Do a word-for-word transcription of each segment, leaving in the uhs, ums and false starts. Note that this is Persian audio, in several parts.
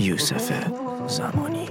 یوسف زمانی.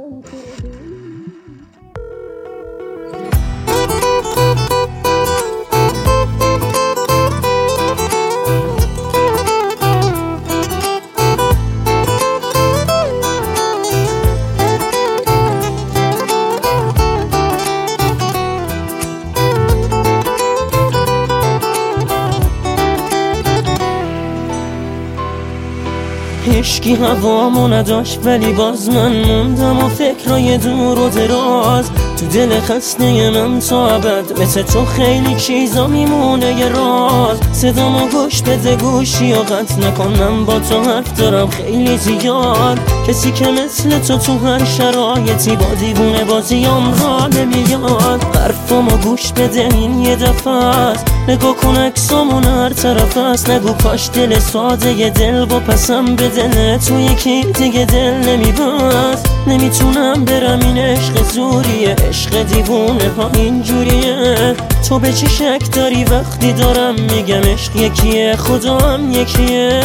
هشکی هوامو نداشت ولی باز من موندم و فکرای دور و دراز تو دل خسته من تا ابد. مثل تو خیلی چیزا میمونه یه راز. صدامو گوش بده گوشی و قطع نکنم، با تو حرف دارم خیلی زیاد. کسی که مثل تو تو هر شرایطی با دیوونه بازیام را نمیاد. حرفامو گوش بده این یه دفعه است، نگاه کن عکسامون هر طرف است. نگو کاش دل ساده یه دل با پسم بده، نه تو یکی دیگه دل نمیبست. نمیتونم برم این عشق زوریه، عشق دیوونه ها اینجوریه. تو به چی شک داری وقتی دارم میگم عشق یکیه، خدا هم یکیه.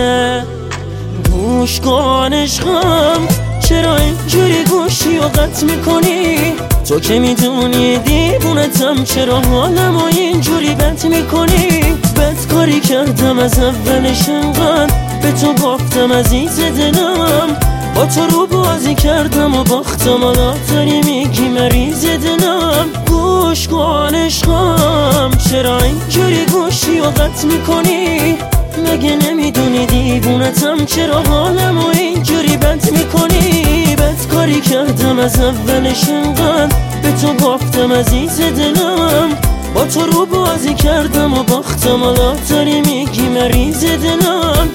گوش کن عشقم، چرا اینجوری گوشی و قطع میکنی؟ تو که میدونی دیوونتم، چرا حالمو اینجوری بد میکنی؟ بد کاری کردم از اولش انقدر، به تو گفتم عزیز دلم. با تو رو بازی کردم و باختم، حالا داری میگی مریض دلم. گوش کن عشقم، چرا اینجوری گوشی و قطع میکنی؟ مگه نمیدونی دیوونتم، چرا حالمو اینجوری بد میکنی؟ بد کاری کردم از اولش انقدر، به تو گفتم عزیز دلم. با تو رو بازی کردم و باختم، حالا داری میگی مریض دلم.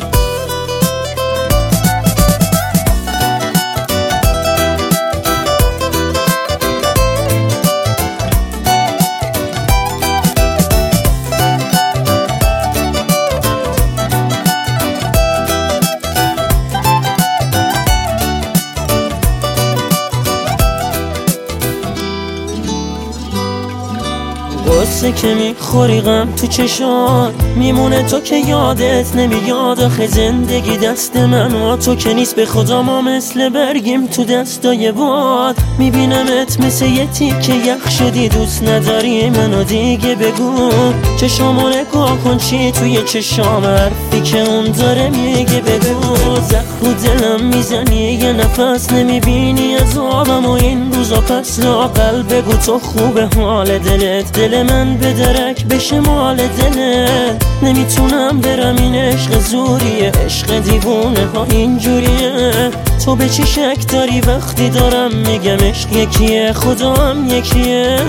قصه که میخوری غم تو چشات میمونه، تو که یادت نمیاد. آخه زندگی دست من و تو که نیست، به خدا ما مثل برگیم تو دستای باد. میبینمت مثل یه تیکه یخ شدی، دوست نداری منو دیگه بگو. چشامو نگاه کن چی توی چشام، حرفی که اون داره میگه بگو. زخم رو دلم میزنی یه نفس، نمیبینی از آبم و این روزا پس لاقل بگو تو خوبه حال دلت. دل من به درک بشه مال دلت. نمیتونم برم این عشق زوریه، عشق دیوونه ها اینجوریه. تو به چی شک داری وقتی دارم میگم عشق یکیه، خدا هم یکیه.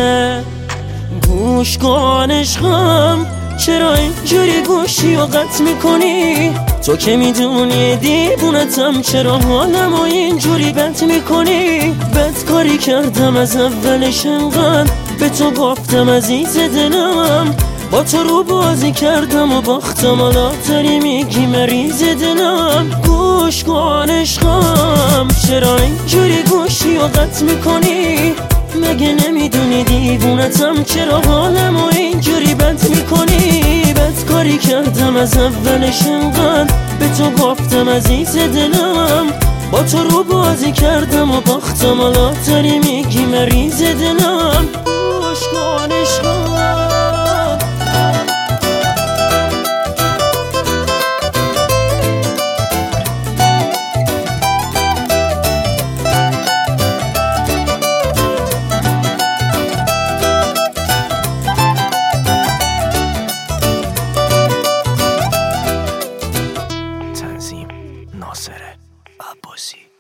گوش کن عشقم، چرا اینجوری گوشی و قطع میکنی؟ تو که میدونی دیوونتم، چرا حالمو اینجوری بد میکنی؟ بد کاری کردم از اولش انقدر، به تو گفتم عزیز دلم. با تو رو بازی کردم و باختم، حالا داری میگی مریض دلم. گوش کن عشقم، چرا اینجوری گوشی و قطع میکنی؟ مگه نمیدونی دیوونتم، چرا حالمو اینجوری بد میکنی؟ بد کاری کردم از اولش انقدر، به تو گفتم عزیز دلم. با تو رو بازی کردم و باختم، حالا داری میگی مریض دلم. گوش کن عشقم. تنظیم ناصر عباسی.